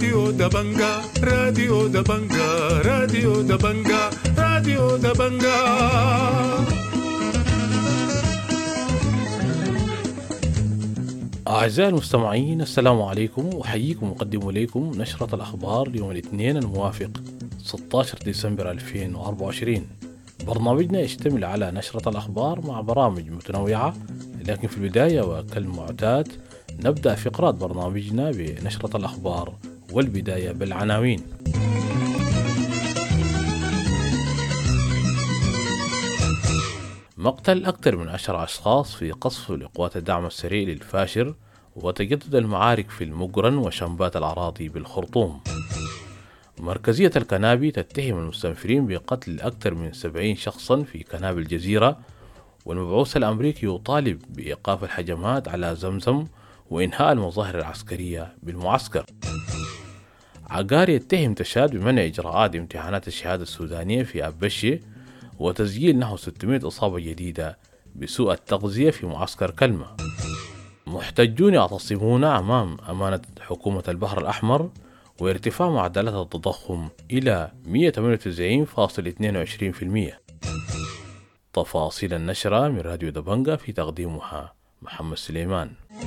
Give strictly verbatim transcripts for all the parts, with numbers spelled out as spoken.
راديو دبنجا راديو دبنجا راديو دبنجا راديو دبنجا. أعزائي المستمعين، السلام عليكم، وحييكم مقدم إليكم نشرة الأخبار يوم الاثنين الموافق ستة عشر ديسمبر ألفين وأربعة وعشرين. برنامجنا يشتمل على نشرة الأخبار مع برامج متنوعة، لكن في البداية وكالمعتاد نبدأ فقرات برنامجنا بنشرة الأخبار والبداية بالعناوين. مقتل أكثر من عشر أشخاص في قصف لقوات الدعم السريع للفاشر، وتجدد المعارك في المقرن وشنبات الأراضي بالخرطوم. مركزية الكنابي تتهم المستنفرين بقتل أكثر من سبعين شخصا في كناب الجزيرة، والمبعوث الأمريكي يطالب بإيقاف الهجمات على زمزم وإنهاء المظاهر العسكرية بالمعسكر. عقار يتهم تشاد بمنع إجراءات امتحانات الشهادة السودانية في أبشي، وتسجيل نحو ستمائة إصابة جديدة بسوء التغذية في معسكر كلمة. محتجون يعتصمون أمام أمانة حكومة البحر الأحمر، وارتفاع معدلات التضخم إلى مئة وثمانية وتسعين فاصلة اثنين وعشرين بالمئة. تفاصيل النشرة من راديو دبنجا، في تقديمها محمد سليمان.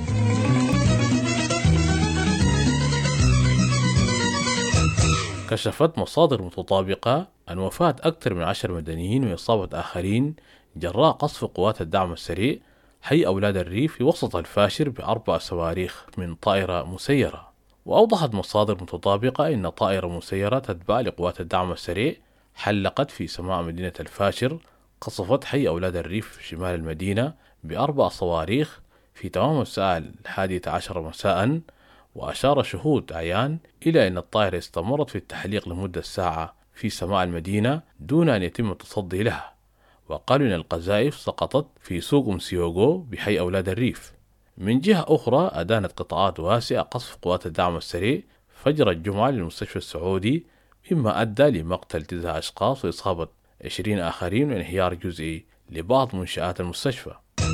كشفت مصادر متطابقة عن وفاة أكثر من عشر مدنيين وإصابة آخرين جراء قصف قوات الدعم السريع حي أولاد الريف في وسط الفاشر بأربع صواريخ من طائرة مسيرة. وأوضحت مصادر متطابقة أن طائرة مسيرة تتبع لقوات الدعم السريع حلقت في سماء مدينة الفاشر، قصفت حي أولاد الريف شمال المدينة بأربع صواريخ في تمام الساعة الحادية عشر مساء. وأشار شهود عيان إلى أن الطائرة استمرت في التحليق لمدة ساعة في سماء المدينة دون أن يتم التصدي لها. وقالوا أن القذائف سقطت في سوق مسيوغو بحي أولاد الريف. من جهة أخرى، أدانت قطاعات واسعة قصف قوات الدعم السريع فجر الجمعة للمستشفى السعودي، مما أدى لمقتل تسعة أشخاص وإصابة عشرين آخرين وانهيار جزئي لبعض منشآت المستشفى.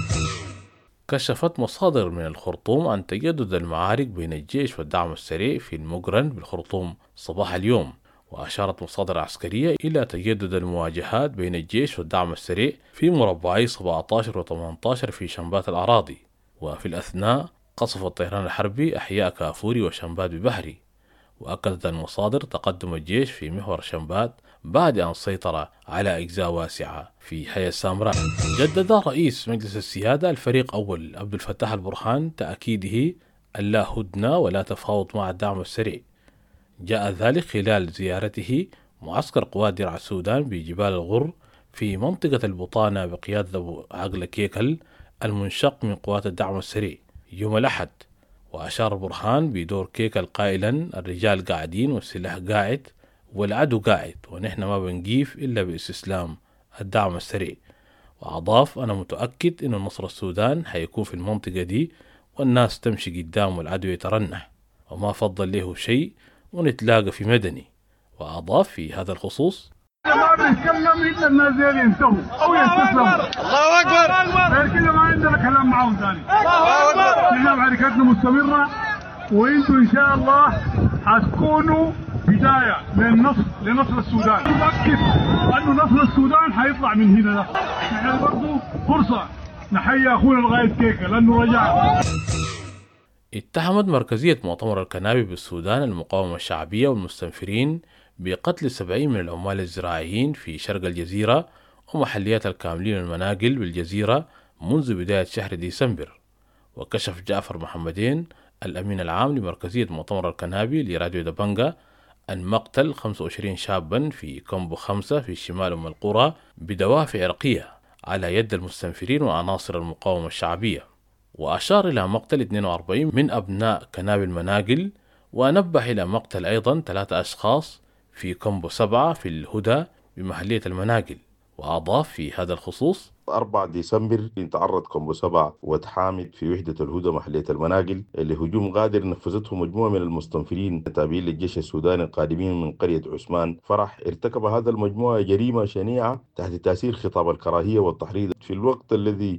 كشفت مصادر من الخرطوم عن تجدد المعارك بين الجيش والدعم السريع في المقرن بالخرطوم صباح اليوم. وأشارت مصادر عسكرية إلى تجدد المواجهات بين الجيش والدعم السريع في مربعي سبعة عشر و ثمانية عشر في شنبات الأراضي. وفي الأثناء قصف الطيران الحربي أحياء كافوري وشنبات ببحري. وأكدت المصادر تقدم الجيش في محور شنبات بعد أن سيطر على أجزاء واسعة في حي السامراء. جدد رئيس مجلس السيادة الفريق أول عبد الفتاح البرهان تأكيده أن لا هدنة ولا تفاوض مع الدعم السريع. جاء ذلك خلال زيارته معسكر قوات درع السودان بجبال الغر في منطقة البطانة بقيادة أبو عقل كيكل المنشق من قوات الدعم السريع يوم الأحد. وأشار برهان بدور كيكل قائلا: الرجال قاعدين والسلاح قاعد والعدو قاعد، ونحن ما بنجيف إلا باستسلام الدعم السريع. وأضاف: أنا متأكد إن نصر السودان حيكون في المنطقة دي، والناس تمشي قدام والعدو يترنح، وما فضل له شيء، ونتلاقى في مدني. وأضاف في هذا الخصوص: ما بنتكلم إلا الناس زي ينتهوا أو يستسلموا. الله أكبر. غير كده ما عندنا كلام معهم ثاني. الله أكبر. نحن حركتنا مستمرة، وإنتوا إن شاء الله حتكونوا بداية للنصر لنصر السودان. متأكد أنه نصر السودان حيطلع من هنا. ده نحن برضو فرصة نحيي أخونا لغاية كيكة لأنه رجع. اتهمت مركزية مؤتمر الكنابي بالسودان المقاومة الشعبية والمستنفرين بقتل سبعين من العمال الزراعيين في شرق الجزيرة ومحليات الكاملين المناقل بالجزيرة منذ بداية شهر ديسمبر. وكشف جعفر محمدين الأمين العام لمركزية مؤتمر الكنابي لراديو دبنجا أن مقتل خمسة وعشرين شابا في كومبو خمسة في شمال أم القرى بدوافع عرقية على يد المستنفرين وعناصر المقاومة الشعبية. وأشار إلى مقتل اثنين وأربعين من أبناء كنابي المناقل، ونبه إلى مقتل أيضا ثلاثة أشخاص في كومبو سبعة في الهدى بمحلية المناقل. وأضاف في هذا الخصوص: أربعة ديسمبر تعرض كومبو سبعة وتحامد في وحدة الهدى محلية المناقل لهجوم غادر نفذته مجموعة من المستنفرين التابعين للجيش السوداني القادمين من قرية عثمان فرح. ارتكب هذا المجموعة جريمة شنيعة تحت تأثير خطاب الكراهية والتحريض في الوقت الذي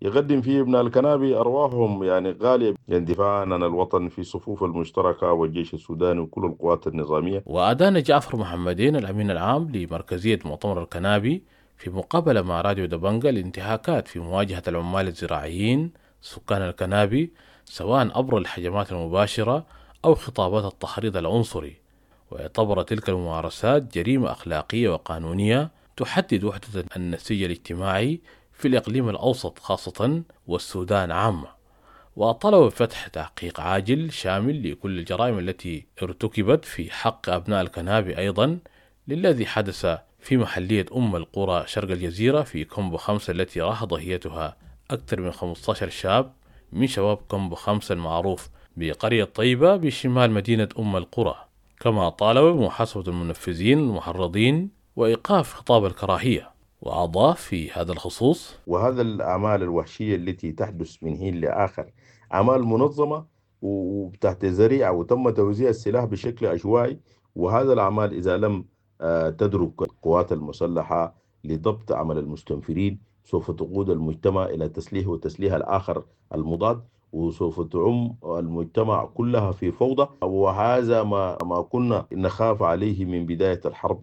يقدم فيه ابن الكنابي أرواحهم يعني غالية دفاعا عن الوطن في صفوف المشتركة والجيش السوداني وكل القوات النظامية. وأدان جعفر محمدين الأمين العام لمركزية مؤتمر الكنابي في مقابلة مع راديو دبنجة الانتهاكات في مواجهة العمال الزراعيين سكان الكنابي سواء عبر الهجمات المباشرة أو خطابات التحريض العنصري، واعتبر تلك الممارسات جريمة أخلاقية وقانونية تحدد وحدة النسيج الاجتماعي في الإقليم الأوسط خاصة والسودان عامة، وطلب فتح تحقيق عاجل شامل لكل الجرائم التي ارتكبت في حق أبناء الكنابي أيضا للذي حدث في محلية أم القرى شرق الجزيرة في كومبو خمسة التي راح ضحيتها أكثر من خمسة عشر شاب من شباب كومبو خمسة المعروف بقرية طيبة بشمال مدينة أم القرى. كما طالب بمحاسبة المنفذين المحرضين وإيقاف خطاب الكراهية، وأضاف في هذا الخصوص: وهذا الأعمال الوحشية التي تحدث من حين لآخر أعمال منظمة وتحت ذريعة وتم توزيع السلاح بشكل عشوائي، وهذا الأعمال إذا لم تدرك القوات المسلحة لضبط عمل المستنفرين سوف تقود المجتمع إلى تسليح وتسليح الآخر المضاد، وسوف تعم المجتمع كلها في فوضى، وهذا ما ما كنا نخاف عليه من بداية الحرب.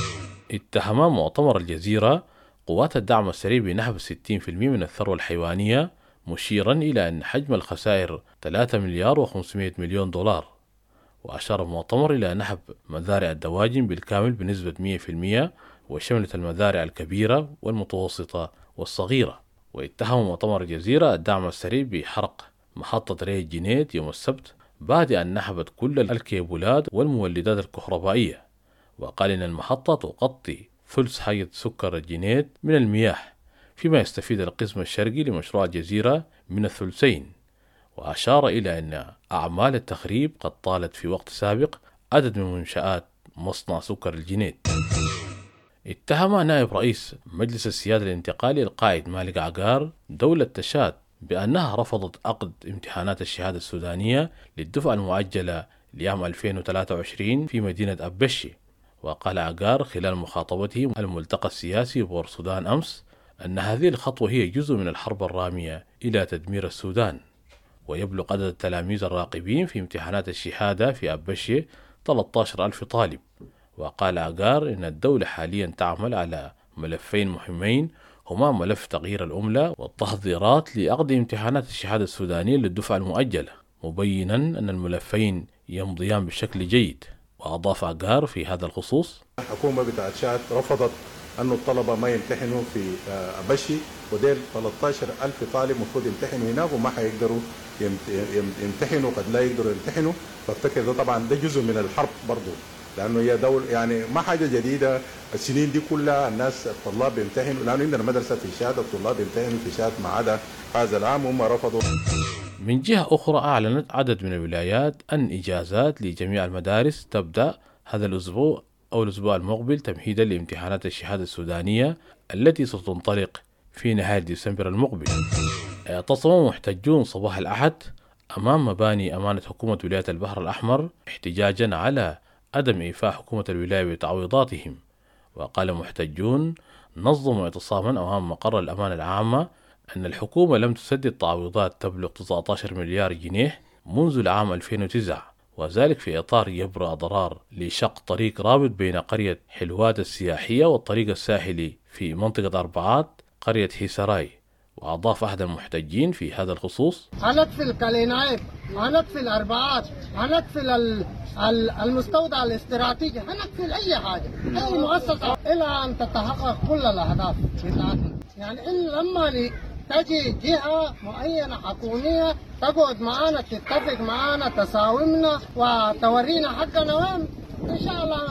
اتهم مؤتمر الجزيرة قوات الدعم السريع بنهب ستين بالمئة من الثروة الحيوانية، مشيرا إلى أن حجم الخسائر ثلاثة مليار وخمسمائة مليون دولار. وأشار المؤتمر إلى نهب مزارع الدواجن بالكامل بنسبة مئة بالمئة، وشملت المزارع الكبيرة والمتوسطة والصغيرة. واتهم مؤتمر الجزيرة الدعم السريع بحرق محطة ري جنيد يوم السبت بعد أن نهبت كل الكيبلات والمولدات الكهربائية، وقال إن المحطة تغطي ثلث حيز سكر الجنيد من المياه، فيما يستفيد القسم الشرقي لمشروع الجزيرة من الثلثين. وأشار إلى أن أعمال التخريب قد طالت في وقت سابق عدد من منشآت مصنع سكر الجنيد. اتهم نائب رئيس مجلس السيادة الانتقالي القائد مالك عقار دولة تشاد بأنها رفضت عقد امتحانات الشهادة السودانية للدفعة المؤجلة لعام ألفين وثلاثة وعشرين في مدينة أبشي. وقال عقار خلال مخاطبته الملتقى السياسي بور السودان أمس أن هذه الخطوة هي جزء من الحرب الرامية إلى تدمير السودان. ويبلغ عدد التلاميذ الراقبين في امتحانات الشهادة في أبشي ثلاثة عشر ألف طالب. وقال عقار إن الدولة حاليا تعمل على ملفين مهمين، هما ملف تغيير العملة والتحضيرات لعقد امتحانات الشهادة السودانية للدفعة المؤجلة، مبينا أن الملفين يمضيان بشكل جيد. وأضاف عقار في هذا الخصوص: الحكومة بتاعت شاد رفضت أن الطلبة ما يمتحنوا في أبشي، وديل ثلاثة عشر ألف طالب مفروض يمتحنوا هناك وما حيقدروا يمتحنوا، قد لا يقدروا يمتحنوا. فافتكر ده طبعا ده جزء من الحرب برضو، لأنه هي دول يعني ما حاجة جديدة. السنين دي كلها الناس الطلاب بيمتحنوا، لأنه عندنا مدرسة في شاد الطلاب بيمتحنوا في شاد ما عدا هذا العام هم رفضوا. من جهة أخرى أعلنت عدد من الولايات أن إجازات لجميع المدارس تبدأ هذا الأسبوع أو الأسبوع المقبل تمهيدا لامتحانات الشهادة السودانية التي ستنطلق في نهاية ديسمبر المقبل. اعتصم محتجون صباح الأحد أمام مباني أمانة حكومة ولاية البحر الأحمر احتجاجا على عدم إيفاء حكومة الولاية بتعويضاتهم. وقال محتجون نظموا اعتصاما أمام مقر الأمانة العامة أن الحكومة لم تسدد تعويضات تبلغ تسعة عشر مليار جنيه منذ العام ألفين وتسعة، وذلك في إطار يبرأ ضرار لشق طريق رابط بين قرية حلوات السياحية والطريق الساحلي في منطقة أربعات قرية هيسراي. وأضاف أحد المحتجين في هذا الخصوص: هنقفل الكالينايب، هنقفل الأربعات، هنقفل المستودع الاستراتيجي، هنقفل أي حاجة أي مؤسسة إلى أن تتحقق كل الأهداف بتاعتنا. يعني إن لما تجي جهة معينة حكومية تقعد معانا تتفق معانا تساومنا وتورينا حقنا وين، إن شاء الله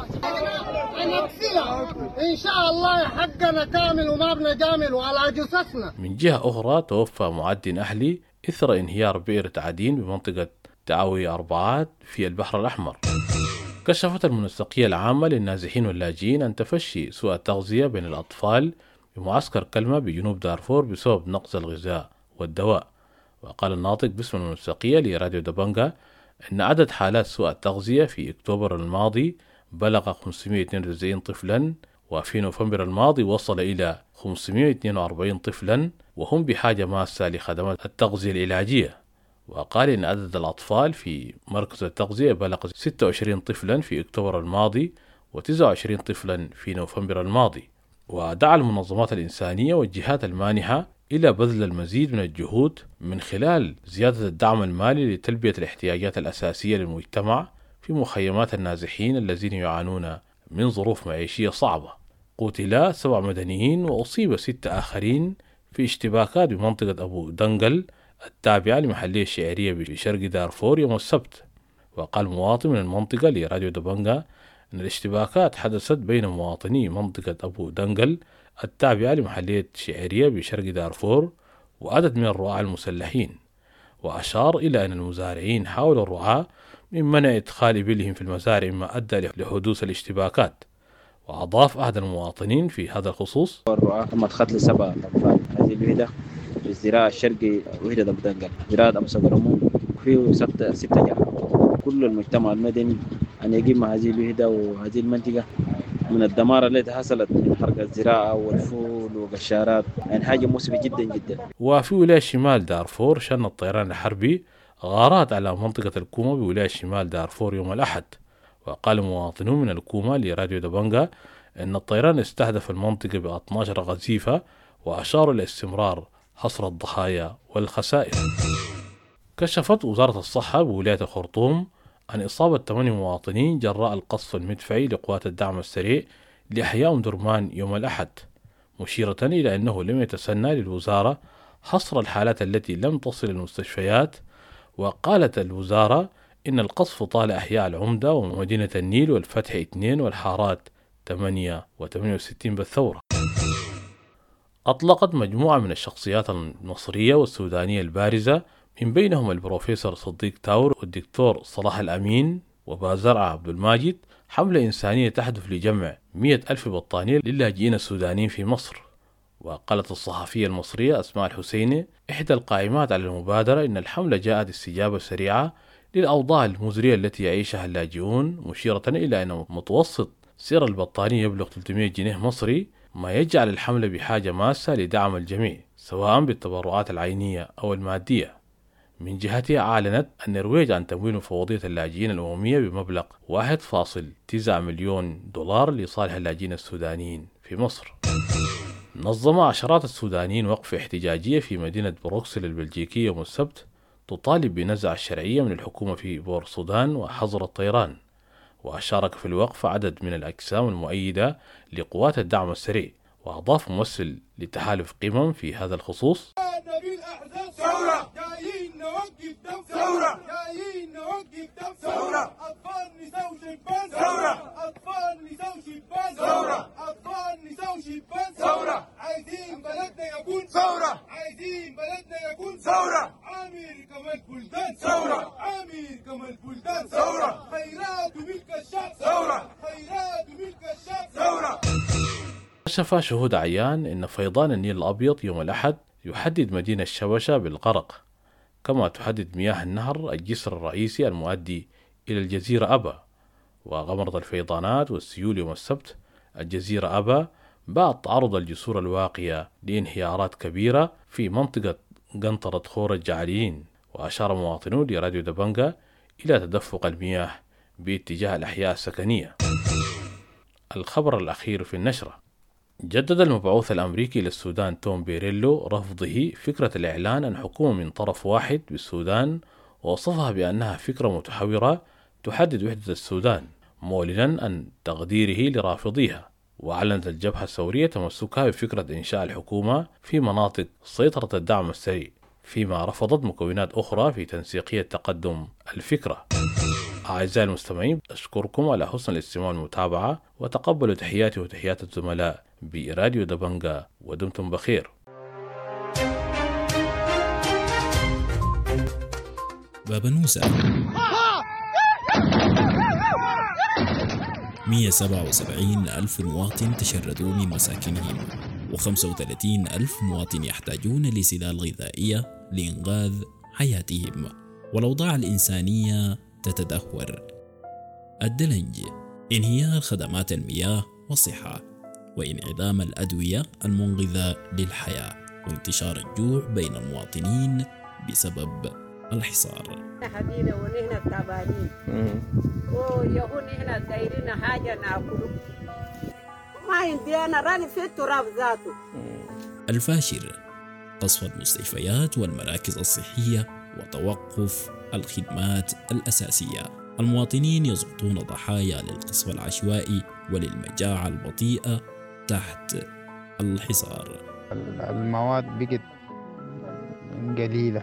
هنقفلها إن شاء الله حقنا كامل وما بنجامل وعلى جثثنا. من جهة أخرى توفى معدٍ أهلي إثر انهيار بئر تعدين بمنطقة تعاوي أربعات في البحر الأحمر. كشفت المنسقية العامة للنازحين واللاجئين عن تفشي سوء التغذية بين الأطفال بمعسكر كلمة بجنوب دارفور بسبب نقص الغذاء والدواء. وقال الناطق باسم المنسقية لراديو دبنجة أن عدد حالات سوء التغذية في أكتوبر الماضي بلغ خمسمائة واثنين وتسعين طفلا، وفي نوفمبر الماضي وصل إلى خمسمائة واثنين وأربعين طفلا وهم بحاجة ماسة لخدمات التغذية العلاجية. وقال إن عدد الأطفال في مركز التغذية بلغ ستة وعشرين طفلا في أكتوبر الماضي وتسعة وعشرين طفلا في نوفمبر الماضي. ودعا المنظمات الإنسانية والجهات المانحة إلى بذل المزيد من الجهود من خلال زيادة الدعم المالي لتلبية الاحتياجات الأساسية للمجتمع في مخيمات النازحين الذين يعانون من ظروف معيشية صعبة. قتل سبع مدنيين وأصيب ستة آخرين في اشتباكات بمنطقة أبو دنقل التابعة لمحلية الشعرية بشرق دارفور يوم السبت. وقال مواطن من المنطقة لراديو دبنجا أن الاشتباكات حدثت بين مواطني منطقة أبو دنقل التابعة لمحلية الشعرية بشرق دارفور وعدد من الرعاة المسلحين. وأشار إلى أن المزارعين حاولوا الرعاة من منع إدخال إبلهم في المزارع مما أدى لحدوث الاشتباكات. وأضاف أحد المواطنين في هذا الخصوص: الرعاة تم إدخال سبع أطفال هذه الوحدة في الزراعة الشرقي وحدة أبو دنقل زراعة أبو صدرمو وفيه ستة ستة جرحى. كل المجتمع المدني أن يقيم مع هذه الوحدة وهذه المنطقة من الدمار التي حصلت من حرق الزراعة والفول وقشارات، يعني حاجة مؤسفة جدا جدا. وفي ولاية شمال دارفور شن الطيران الحربي غارات على منطقة الكومة بولاية شمال دارفور يوم الأحد. وقال مواطنون من الكومة لراديو دبنجا أن الطيران استهدف المنطقة ب اثنتي عشرة قذيفة وأشاروا لاستمرار حصر الضحايا والخسائر. كشفت وزارة الصحة بولاية الخرطوم عن إصابة ثمانية مواطنين جراء القصف المدفعي لقوات الدعم السريع لأحياء أم درمان يوم الأحد، مشيرة إلى أنه لم يتسنى للوزارة حصر الحالات التي لم تصل المستشفيات. وقالت الوزارة إن القصف طال أحياء العمدة ومدينة النيل والفتح اثنين والحارات ثمانية وثمانية وستين بالثورة. أطلقت مجموعة من الشخصيات المصرية والسودانية البارزة من بينهم البروفيسور صديق تاور والدكتور صلاح الأمين وبازرع عبد الماجد حملة إنسانية تهدف لجمع مئة ألف بطانية للاجئين السودانيين في مصر. وقالت الصحفية المصرية أسماء الحسيني إحدى القائمات على المبادرة إن الحملة جاءت استجابة سريعة للأوضاع المزرية التي يعيشها اللاجئون، مشيرة إلى أن متوسط سعر البطانية يبلغ ثلاثمائة جنيه مصري، ما يجعل الحملة بحاجة ماسة لدعم الجميع سواء بالتبرعات العينية أو المادية. من جهتها أعلنت النرويج عن تمويل مفوضية اللاجئين الأممية بمبلغ واحد فاصلة تسعة مليون دولار لصالح اللاجئين السودانيين في مصر. نظم عشرات السودانيين وقفة احتجاجية في مدينة بروكسل البلجيكية يوم السبت تطالب بنزع الشرعية من الحكومة في بور السودان وحظر الطيران. وشارك في الوقفة عدد من الأجسام المؤيدة لقوات الدعم السريع. وأضاف ممثل لتحالف قمم في هذا الخصوص: ثورة جايين نوقف دم ثورة جايين نوقف دم ثورة أطفال نساء وشبان ثورة أطفال نساء وشبان ثورة أطفال نساء وشبان ثورة عايزين بلدنا يكون ثورة عايزين بلدنا يكون ثورة عامر كمال بلدان ثورة عامر كمال بلدان ثورة خيرات وملك الشعب ثورة خيرات وملك الشعب ثورة. كشف شهود عيان أن فيضان النيل الأبيض يوم الأحد يحدد مدينة شبشة بالغرق، كما تحدد مياه النهر الجسر الرئيسي المؤدي إلى الجزيرة أبا. وغمرت الفيضانات والسيول يوم السبت الجزيرة أبا بعد تعرض الجسور الواقية لانهيارات كبيرة في منطقة قنطرة خور الجعليين. وأشار مواطنون لراديو دبنجا إلى تدفق المياه باتجاه الأحياء السكنية. الخبر الأخير في النشرة: جدد المبعوث الأمريكي للسودان توم بيريلو رفضه فكرة الإعلان عن حكومة من طرف واحد بالسودان، ووصفها بأنها فكرة متحورة تحدد وحدة السودان، معلنا عن تقديره لرافضيها. وأعلنت الجبهة الثورية تمسكها بفكرة إنشاء الحكومة في مناطق سيطرة الدعم السريع، فيما رفضت مكونات أخرى في تنسيقية تقدم الفكرة. أعزائي المستمعين، أشكركم على حسن الاستماع والمتابعة، وتقبلوا تحياتي وتحيات الزملاء براديو دبنجا، ودمتم بخير. بابا نوسة مئة وسبعة وسبعين ألف مواطن تشردوا من مساكنهم، وخمسة وثلاثين ألف مواطن يحتاجون لسلال غذائية لإنقاذ حياتهم، والأوضاع الإنسانية تتدهور. الدلنج، انهيار خدمات المياه والصحة، وانعدام الأدوية المنقذة للحياة وانتشار الجوع بين المواطنين بسبب الحصار. حدينا ونحن تعبانين ويهون نحن دايرين حاجة ناكله ما عندي أنا راني في التراب ذاته. الفاشر قصف المستشفيات والمراكز الصحية وتوقف الخدمات الأساسية. المواطنين يسقطون ضحايا للقصف العشوائي وللمجاعة البطيئة تحت الحصار. المواد بقت قليلة.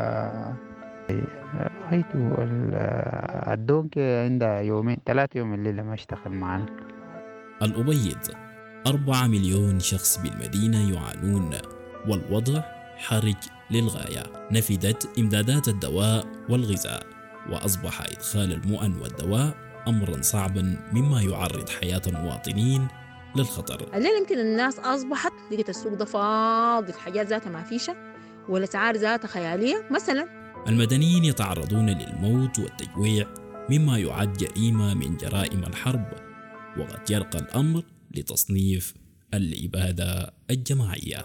رأيته الدونك عندها يومين ثلاثة يوم الليلة ما اشتغل معنا. الأبيض أربعة مليون شخص بالمدينة يعانون والوضع حرج للغاية. نفدت إمدادات الدواء والغذاء وأصبح إدخال المؤن والدواء أمرا صعبا مما يعرض حياة المواطنين للخطر. الليل يمكن الناس أصبحت لقيت السوق ده فاضي، الحاجات ذاتها ما فيشة والأسعار ذاتها خيالية. مثلا المدنيين يتعرضون للموت والتجويع مما يعد جريمة من جرائم الحرب، وقد يرقى الأمر لتصنيف الإبادة الجماعية.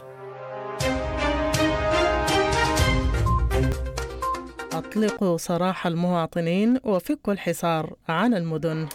أطلقوا سراح المواطنين وفكوا الحصار عن المدن.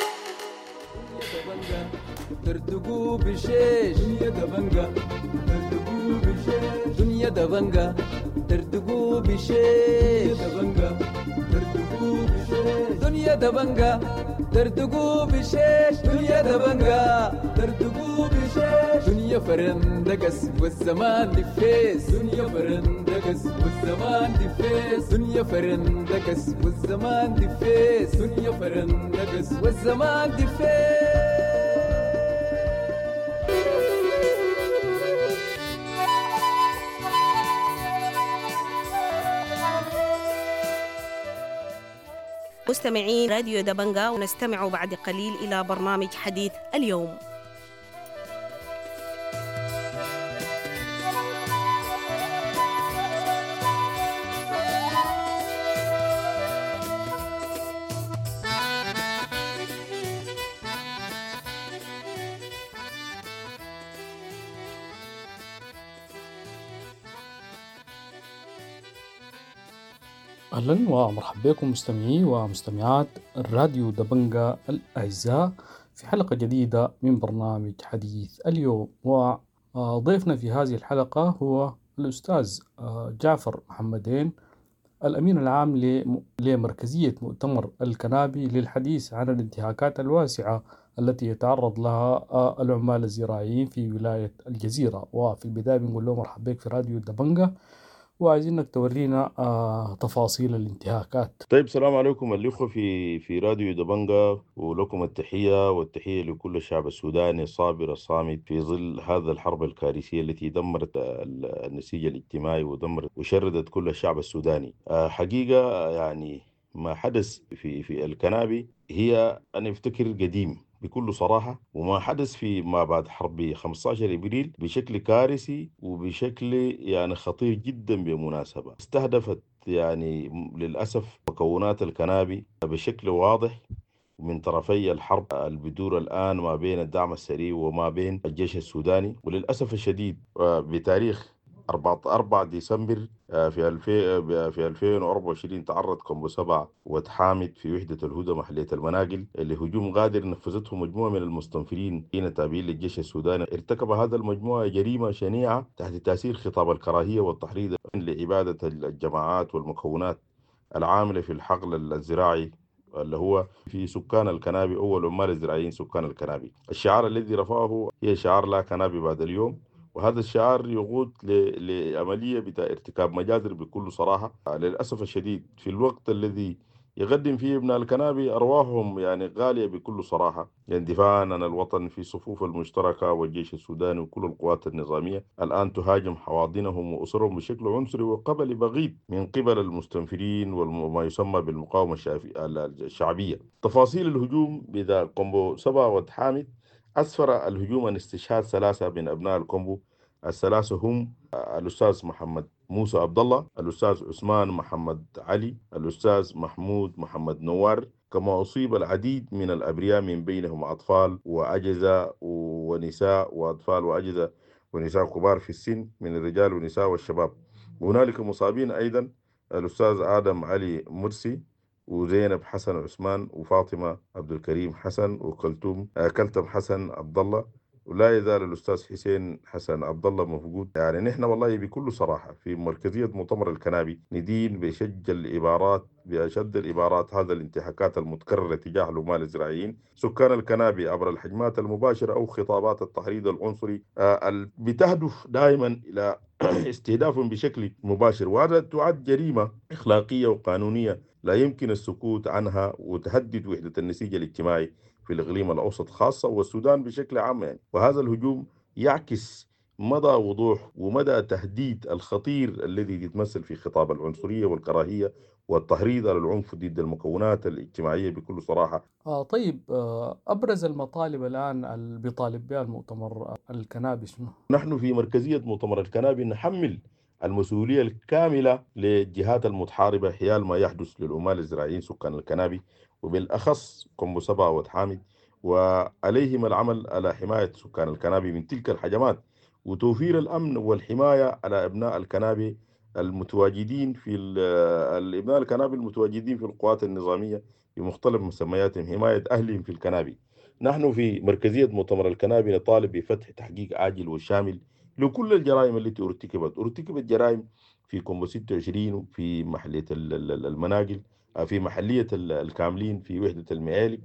ترتقوا بشيش دنيا دبنجا ترتقوا بشيش دنيا دبنجا ترتقوا بشيش دبنجا ترتقوا بشيش دنيا دبنجا ترتقوا بشيش دنيا دبنجا ترتقوا بشيش دنيا فرندقس والزمان دفيس دنيا فرندقس والزمان دفيس دنيا فرندقس والزمان دفيس دنيا فرندقس والزمان دفيس. مستمعين راديو دبنجا، ونستمع بعد قليل إلى برنامج حديث اليوم. أهلا ومرحبا بكم مستمعي ومستمعات الراديو دبنجا الأعزاء في حلقة جديدة من برنامج حديث اليوم. وضيفنا في هذه الحلقة هو الأستاذ جعفر محمدين، الأمين العام لمركزية مؤتمر الكنابي للحديث عن الانتهاكات الواسعة التي يتعرض لها العمال الزراعيين في ولاية الجزيرة. وفي البداية بنقول له مرحبا بك في راديو دبنجا، وعايزينك تورينا آه تفاصيل الانتهاكات. طيب، السلام عليكم الأخوة في في راديو دبنجا، ولكم التحية والتحية لكل الشعب السوداني الصابر الصامت في ظل هذا الحرب الكارثية التي دمرت النسيج الاجتماعي ودمرت وشردت كل الشعب السوداني. آه حقيقة يعني ما حدث في في الكنابي هي أنا أفتكر قديم بكل صراحة، وما حدث في ما بعد حرب خمسة عشر إبريل بشكل كارثي وبشكل يعني خطير جدا. بمناسبة استهدفت يعني للأسف مكونات الكنابي بشكل واضح من طرفي الحرب البدور الآن ما بين الدعم السريع وما بين الجيش السوداني. وللأسف الشديد بتاريخ أربعة ديسمبر في في ألفين وأربعة وعشرين تعرض كومبو سبعة وتحامد في وحدة الهدى محلية المناقل لهجوم غادر نفذته مجموعة من المستنفرين تابعين للجيش السوداني. ارتكب هذا المجموعة جريمة شنيعة تحت تأثير خطاب الكراهية والتحريض لإبادة الجماعات والمكونات العاملة في الحقل الزراعي اللي هو في سكان الكنابي أو العمال الزراعيين سكان الكنابي. الشعار الذي رفعه هي شعار لا كنابي بعد اليوم، وهذا الشعار يقود لعملية بتاع ارتكاب مجازر بكل صراحة. للأسف الشديد في الوقت الذي يقدم فيه ابن الكنابي أرواحهم يعني غالية بكل صراحة، يعني دفاعا عن الوطن في صفوف المشتركة والجيش السوداني وكل القوات النظامية الآن تهاجم حواضنهم وأسرهم بشكل عنصري وقبل بغيض من قبل المستنفرين وما يسمى بالمقاومة الشعبية. تفاصيل الهجوم بذا كومبو سبعة وتحامد أسفر الهجوم عن استشهاد ثلاثة من أبناء الكومبو. الثلاثة هم الأستاذ محمد موسى عبد الله، الأستاذ عثمان محمد علي، الأستاذ محمود محمد نوار. كما أصيب العديد من الأبرياء من بينهم أطفال وأجهزة ونساء وأطفال وأجهزة ونساء كبار في السن من الرجال والنساء والشباب. وهنالك مصابين أيضا الأستاذ آدم علي مرسي وزينب حسن عثمان وفاطمة عبد الكريم حسن وكلثوم كلثم حسن عبد الله، ولا يزال الأستاذ حسين حسن عبد الله مفقود. يعني نحن والله بكل صراحة في مركزية مؤتمر الكنابي ندين بشج العبارات بأشد العبارات هذا الانتهاكات المتكررة تجاه العمال الزراعيين سكان الكنابي عبر الحجمات المباشرة أو خطابات التحريض العنصري آه بتهدف دائما إلى استهداف بشكل مباشر، وهذا تعد جريمة أخلاقية وقانونية لا يمكن السكوت عنها وتهدد وحدة النسيج الاجتماعي في الإقليم الأوسط خاصة والسودان بشكل عام يعني. وهذا الهجوم يعكس مدى وضوح ومدى تهديد الخطير الذي يتمثل في خطاب العنصرية والكراهية والتحريض على العنف ضد المكونات الاجتماعية بكل صراحة. آه طيب آه أبرز المطالب الآن اللي بيطالب بها المؤتمر الكنابي شنو؟ نحن في مركزية مؤتمر الكنابي نحمل المسؤولية الكاملة للجهات المتحاربة حيال ما يحدث للعمال الزراعيين سكان الكنابي وبالأخص كومبو سبعة وتحامد، وعليهم العمل على حماية سكان الكنابي من تلك الهجمات وتوفير الأمن والحماية على أبناء الكنابي المتواجدين في الابناء الكنابي المتواجدين في القوات النظامية بمختلف مسمياتهم، حماية أهلهم في الكنابي. نحن في مركزية مؤتمر الكنابي نطالب بفتح تحقيق عاجل وشامل لكل الجرائم التي ارتكبت ارتكبت جرائم في كومبو ستة وعشرين في محلية المناقل، في محلية الكاملين في وحدة المعالق،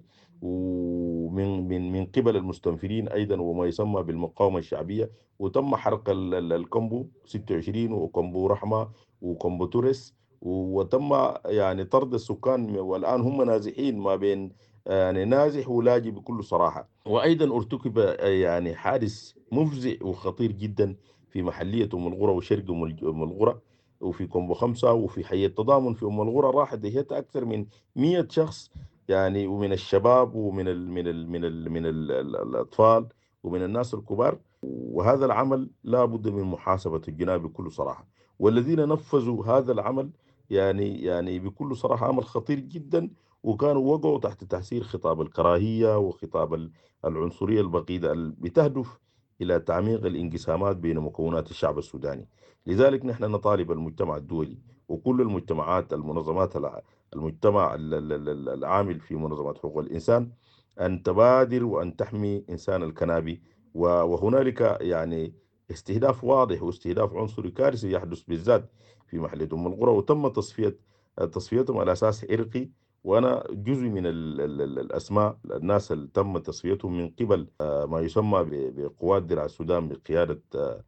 ومن من من قبل المستنفرين أيضا وما يسمى بالمقاومة الشعبية، وتم حرق الكومبو ستة وعشرين وكومبو رحمة وكومبو توريس، وتم يعني طرد السكان والآن هم نازحين ما بين يعني نازح ولاجئ بكل صراحة. وأيضا ارتكب يعني حادث مفزع وخطير جدا في محلية أم الغرة وشرق أم الغرة وفي كومبو خمسة وفي حي التضامن في أم الغرة، راحت دهيتها أكثر من مئة شخص يعني، ومن الشباب ومن ال من ال من ال من ال الأطفال ومن الناس الكبار. وهذا العمل لا بد من محاسبة الجناب بكل صراحة، والذين نفذوا هذا العمل يعني يعني بكل صراحة عمل خطير جدا، وكانوا وقعوا تحت تأثير خطاب الكراهية وخطاب العنصرية البقيدة بتهدف إلى تعميق الانقسامات بين مكونات الشعب السوداني. لذلك نحن نطالب المجتمع الدولي وكل المجتمعات المنظمات المجتمع العامل في منظمات حقوق الإنسان أن تبادر وأن تحمي إنسان الكنابي. وهنالك يعني استهداف واضح واستهداف عنصري كارثي يحدث بالذات في محلية أم القرى، وتم تصفية تصفيتهم على أساس عرقي، وأنا جزء من ال ال ال الأسماء الناس اللي تم تصفيتهم من قبل ما يسمى بقوات درع السودان بقيادة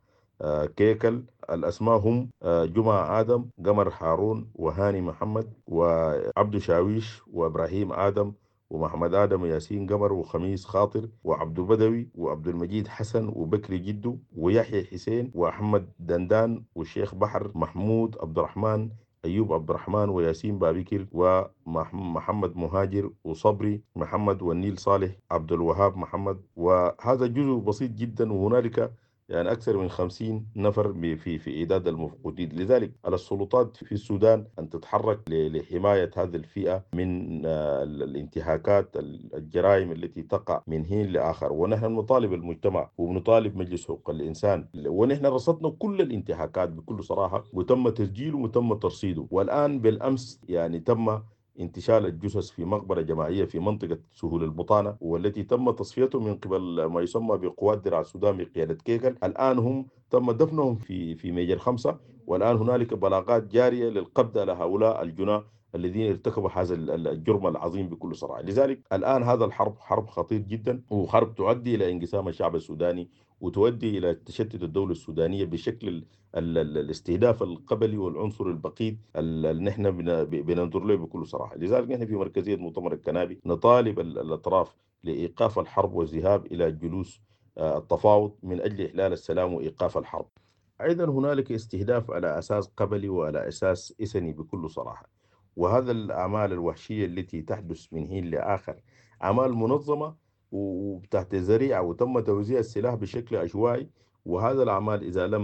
كيكل. الأسماء هم جمعة آدم، قمر هارون، وهاني محمد، وعبد شاويش، وإبراهيم آدم، ومحمد آدم، وياسين قمر، وخميس خاطر، وعبد بدوي، وعبد المجيد حسن، وبكري جدو، ويحيى حسين، وأحمد دندان، والشيخ بحر محمود عبد الرحمن، أيوب عبد الرحمن، وياسين بابكر، ومحمد مهاجر، وصبري محمد، والنيل صالح، عبد الوهاب محمد. وهذا جزء بسيط جدا، وهنالك يعني أكثر من خمسين نفر في في إعداد المفقودين. لذلك على السلطات في السودان أن تتحرك لحماية هذه الفئة من الانتهاكات الجرائم التي تقع من حين لآخر. ونحن نطالب المجتمع ونطالب مجلس حقوق الإنسان، ونحن رصدنا كل الانتهاكات بكل صراحة، وتم تسجيله وتم ترصيده. والآن بالأمس يعني تم انتشال الجثث في مقبرة جماعية في منطقة سهول البطانة، والتي تم تصفيتهم من قبل ما يسمى بقوات درع السودان بقيادة كيكل. الآن هم تم دفنهم في في ميجر خمسة، والآن هنالك بلاغات جارية للقبض على هؤلاء الجناة الذين ارتكبوا هذا الجرم العظيم بكل صراحة. لذلك الآن هذا الحرب حرب خطير جدا، وحرب تؤدي إلى انقسام الشعب السوداني، وتؤدي إلى تشتت الدولة السودانية بشكل ال ال ال الاستهداف القبلي والعنصر البقيد اللي نحن بننظر له بكل صراحة. لذلك نحن في مركزية مؤتمر الكنابي نطالب الأطراف لإيقاف الحرب والذهاب إلى جلوس التفاوض من أجل إحلال السلام وإيقاف الحرب. أيضا هنالك استهداف على أساس قبلي وعلى أساس إثني بكل صراحة، وهذا الأعمال الوحشية التي تحدث من حين لآخر أعمال منظمة وتحت ذريعة، وتم توزيع السلاح بشكل عشوائي. وهذا الأعمال إذا لم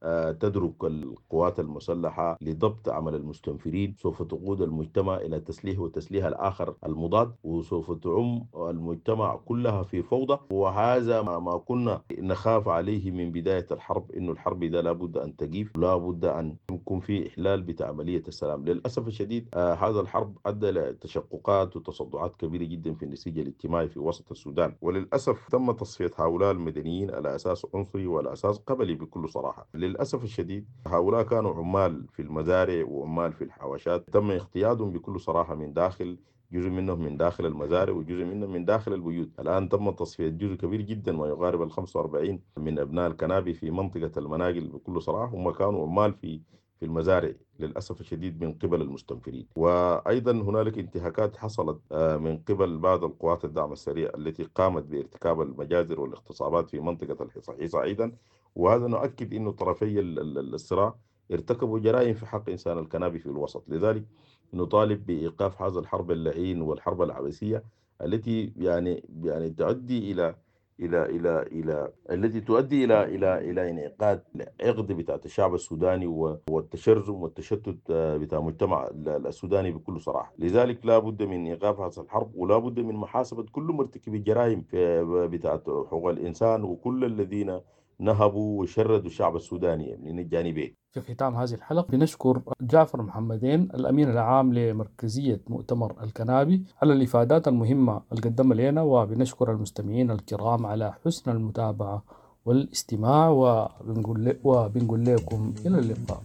تدرك القوات المسلحة لضبط عمل المستنفرين سوف تقود المجتمع إلى تسليح وتسليح الآخر المضاد، وسوف تعم المجتمع كلها في فوضى. وهذا ما كنا نخاف عليه من بداية الحرب، إنه الحرب ده لابد أن تجيف، لابد أن يكون في إحلال بعملية السلام. للأسف الشديد آه هذا الحرب أدى لتشققات وتصدعات كبيرة جدا في النسيج الاجتماعي في وسط السودان، وللأسف تم تصفية هؤلاء المدنيين على أساس عنصري وعلى أساس قبلي بكل صراحة. للأسف الشديد هؤلاء كانوا عمال في المزارع وعمال في الحواشات، تم اقتيادهم بكل صراحة من داخل، جزء منهم من داخل المزارع وجزء منهم من داخل البيوت. الآن تم تصفية جزء كبير جدا ما يقارب ال خمسة وأربعين من أبناء الكنابي في منطقة المناقل بكل صراحة، هم كانوا عمال في في المزارع للأسف الشديد من قبل المستنفرين. وأيضا هنالك انتهاكات حصلت من قبل بعض القوات الدعم السريع التي قامت بارتكاب المجازر والاغتصابات في منطقة الحصحيصة أيضا، وهذا نؤكد أن طرفي الصراع ارتكبوا جرائم في حق إنسان الكنابي في الوسط. لذلك نطالب بإيقاف هذا الحرب اللعين والحرب العبثية التي يعني يعني تؤدي إلى إلى إلى إلى التي تؤدي إلى إلى إلى انعقاد عقد بتاع الشعب السوداني والتشرذم والتشتت بتاع المجتمع السوداني بكل صراحة. لذلك لا بد من إيقاف هذا الحرب، ولا بد من محاسبة كل مرتكبي الجرائم بتاع حقوق الإنسان وكل الذين نهبوا وشردوا الشعب السوداني من الجانبين. في ختام هذه الحلقة بنشكر جعفر محمدين الأمين العام لمركزية مؤتمر الكنابي على الإفادات المهمة اللي قدمها لنا، وبنشكر المستمعين الكرام على حسن المتابعة والاستماع، وبنقول, وبنقول لكم إلى اللقاء.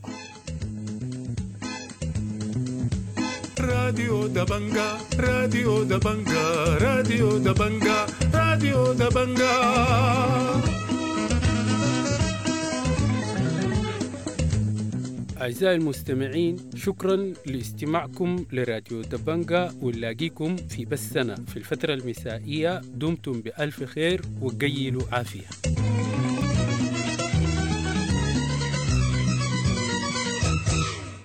راديو دبنجا راديو دبنجا راديو دبنجا راديو دبنجا. أعزائي المستمعين، شكرا لاستماعكم لراديو دبنجا، ونلاقيكم في بثنا في الفترة المسائية. دمتم بألف خير وقيلوا عافية.